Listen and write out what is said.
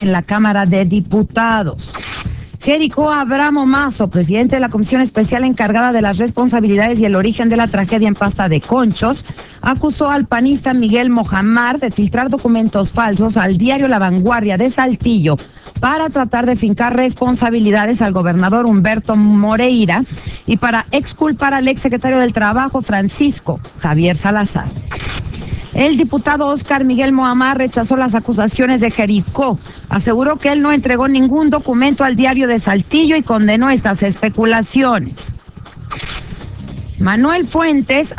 en la Cámara de Diputados. Jerico Abramo Mazo, presidente de la Comisión Especial encargada de las responsabilidades y el origen de la tragedia en Pasta de Conchos, acusó al panista Miguel Mojamar de filtrar documentos falsos al diario La Vanguardia de Saltillo para tratar de fincar responsabilidades al gobernador Humberto Moreira y para exculpar al exsecretario del Trabajo Francisco Javier Salazar. El diputado Óscar Miguel Mohamar rechazó las acusaciones de Jericó. Aseguró que él no entregó ningún documento al diario de Saltillo y condenó estas especulaciones. Manuel Fuentes